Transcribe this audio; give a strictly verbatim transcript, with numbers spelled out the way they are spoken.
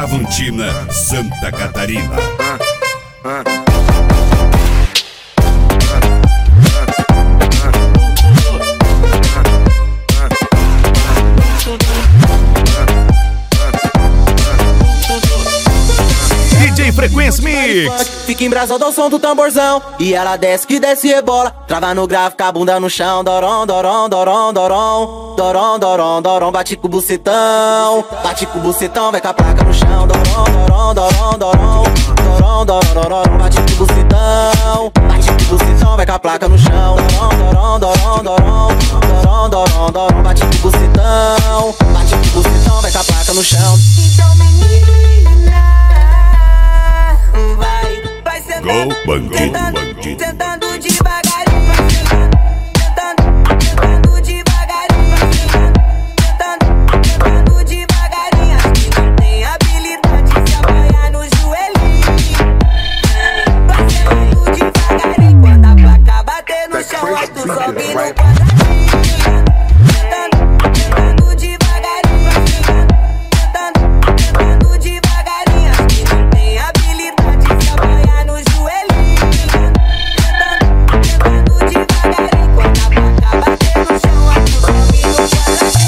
Chavantina, Santa Catarina. D J Frequência Mix. Fica embrasado ao som do tamborzão e ela desce que desce e rebola. Trava no grave, com a bunda no chão. Dorom, dorom, dorom, dorom. Dorom, dorom, dorom, bate com o bucetão. Bate com o bucetão, vai com a placa no chão. Dorom, dorom, dorom, dorom. Dorom, dorom, dorom, bate com o bucetão. Bate com o bucetão, vai com a placa no chão. Dorom, dorom, dorom, dorom. Dorom, dorom, dorom, bate com o bucetão. Bate com o bucetão, vai com a placa no chão. Então menina, vai, vai sentando, Go, bandido, sentando, bandido. sentando devagarinho, sentando, sentando devagarinho, sentando, sentando devagarinho. As que não tem habilidade de apoiar no joelhinho. Vai sentando devagarinho, quando a placa bater no chão, tu sobe no quadradinho.